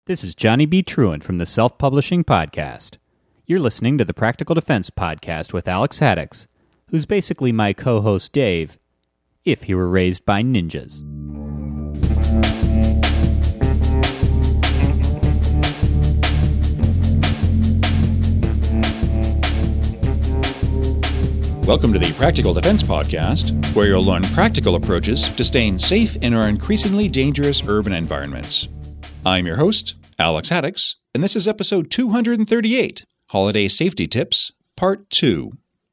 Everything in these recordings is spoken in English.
This is Johnny B. Truant from the Self-Publishing Podcast. You're listening to the Practical Defense Podcast with Alex Haddix, who's basically my co-host Dave, if he were raised by ninjas. Welcome to the Practical Defense Podcast, where you'll learn practical approaches to staying safe in our increasingly dangerous urban environments. I'm your host, Alex Haddix, and this is episode 238, Holiday Safety Tips, Part 2.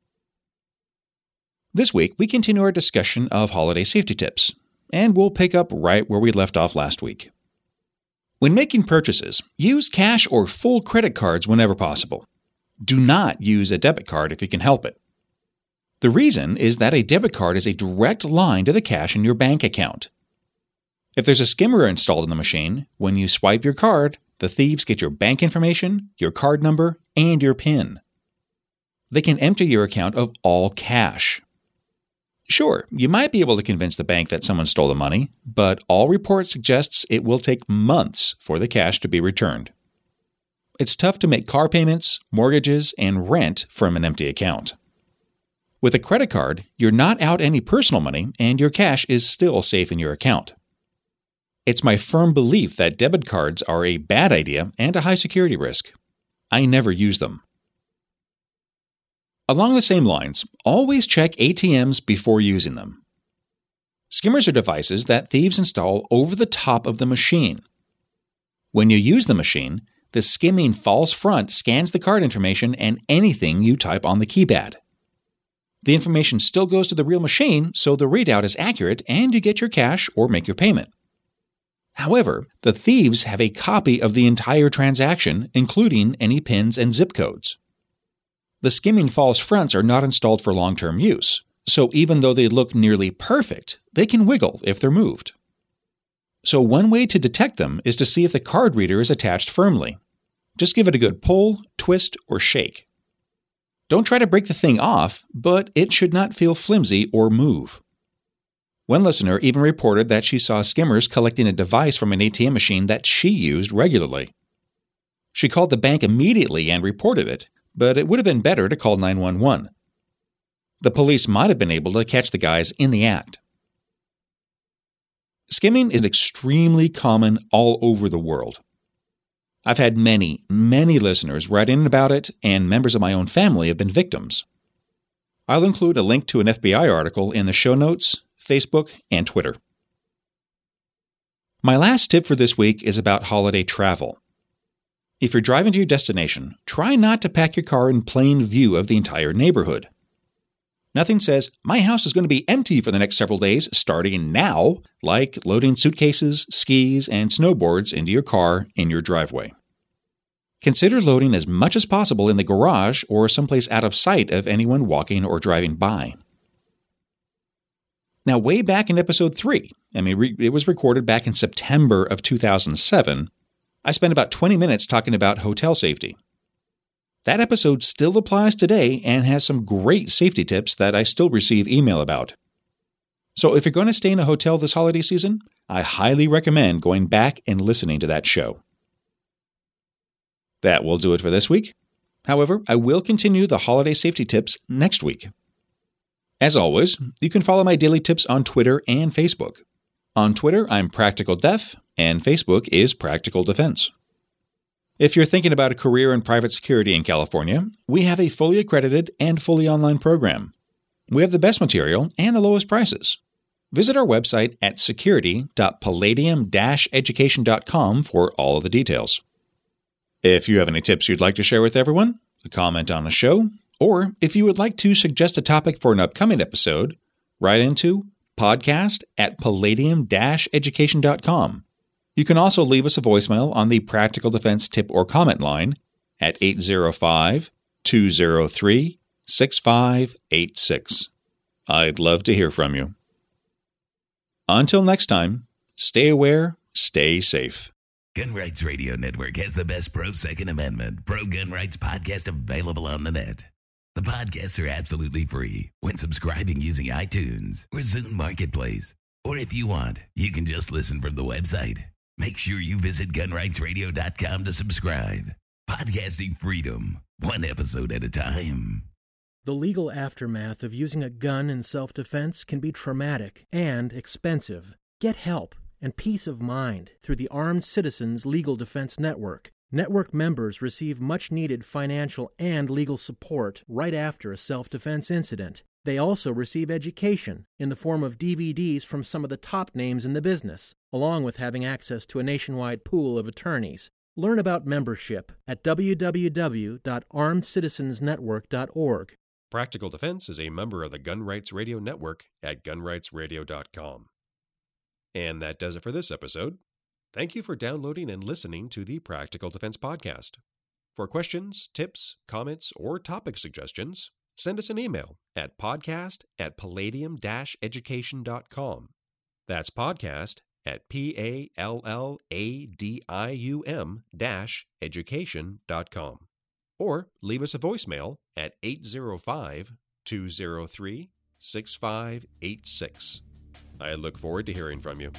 This week, we continue our discussion of holiday safety tips, and we'll pick up right where we left off last week. When making purchases, use cash or full credit cards whenever possible. Do not use a debit card if you can help it. The reason is that a debit card is a direct line to the cash in your bank account. If there's a skimmer installed in the machine, when you swipe your card, the thieves get your bank information, your card number, and your PIN. They can empty your account of all cash. Sure, you might be able to convince the bank that someone stole the money, but all reports suggests it will take months for the cash to be returned. It's tough to make car payments, mortgages, and rent from an empty account. With a credit card, you're not out any personal money, and your cash is still safe in your account. It's my firm belief that debit cards are a bad idea and a high security risk. I never use them. Along the same lines, always check ATMs before using them. Skimmers are devices that thieves install over the top of the machine. When you use the machine, the skimming false front scans the card information and anything you type on the keypad. The information still goes to the real machine, so the readout is accurate and you get your cash or make your payment. However, the thieves have a copy of the entire transaction, including any PINs and zip codes. The skimming false fronts are not installed for long-term use, so even though they look nearly perfect, they can wiggle if they're moved. So one way to detect them is to see if the card reader is attached firmly. Just give it a good pull, twist, or shake. Don't try to break the thing off, but it should not feel flimsy or move. One listener even reported that she saw skimmers collecting a device from an ATM machine that she used regularly. She called the bank immediately and reported it, but it would have been better to call 911. The police might have been able to catch the guys in the act. Skimming is extremely common all over the world. I've had many listeners write in about it, and members of my own family have been victims. I'll include a link to an FBI article in the show notes, Facebook, and Twitter. My last tip for this week is about holiday travel. If you're driving to your destination, try not to pack your car in plain view of the entire neighborhood. Nothing says, my house is going to be empty for the next several days starting now, like loading suitcases, skis, and snowboards into your car in your driveway. Consider loading as much as possible in the garage or someplace out of sight of anyone walking or driving by. Now, way back in episode 3, it was recorded back in September of 2007, I spent about 20 minutes talking about hotel safety. That episode still applies today and has some great safety tips that I still receive email about. So if you're going to stay in a hotel this holiday season, I highly recommend going back and listening to that show. That will do it for this week. However, I will continue the holiday safety tips next week. As always, you can follow my daily tips on Twitter and Facebook. On Twitter, I'm Practical Def, and Facebook is Practical Defense. If you're thinking about a career in private security in California, we have a fully accredited and fully online program. We have the best material and the lowest prices. Visit our website at security.palladium-education.com for all of the details. If you have any tips you'd like to share with everyone, a comment on a show, or if you would like to suggest a topic for an upcoming episode, write into podcast@palladium-education.com. You can also leave us a voicemail on the Practical Defense tip or comment line at 805-203-6586. I'd love to hear from you. Until next time, stay aware, stay safe. Gun Rights Radio Network has the best pro-Second Amendment, pro-gun rights podcast available on the net. The podcasts are absolutely free when subscribing using iTunes or Zune Marketplace. Or if you want, you can just listen from the website. Make sure you visit gunrightsradio.com to subscribe. Podcasting freedom, one episode at a time. The legal aftermath of using a gun in self-defense can be traumatic and expensive. Get help and peace of mind through the Armed Citizens Legal Defense Network. Network members receive much-needed financial and legal support right after a self-defense incident. They also receive education in the form of DVDs from some of the top names in the business, along with having access to a nationwide pool of attorneys. Learn about membership at www.armedcitizensnetwork.org. Practical Defense is a member of the Gun Rights Radio Network at gunrightsradio.com. And that does it for this episode. Thank you for downloading and listening to the Practical Defense Podcast. For questions, tips, comments, or topic suggestions, send us an email at podcast@palladium-education.com. That's podcast at PALLADIUM-education.com. Or leave us a voicemail at 805-203-6586. I look forward to hearing from you.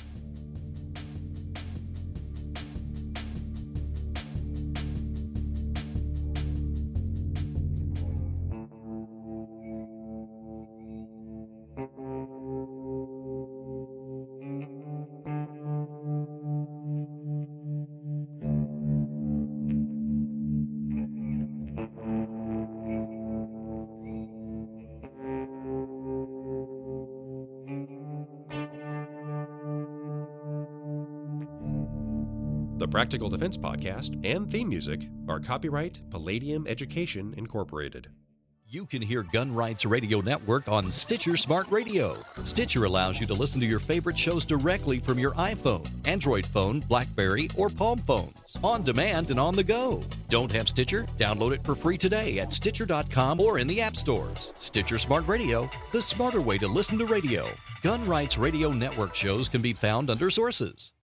The Practical Defense Podcast and theme music are copyright Palladium Education, Incorporated. You can hear Gun Rights Radio Network on Stitcher Smart Radio. Stitcher allows you to listen to your favorite shows directly from your iPhone, Android phone, BlackBerry, or Palm phones, on demand and on the go. Don't have Stitcher? Download it for free today at Stitcher.com or in the app stores. Stitcher Smart Radio, the smarter way to listen to radio. Gun Rights Radio Network shows can be found under Sources.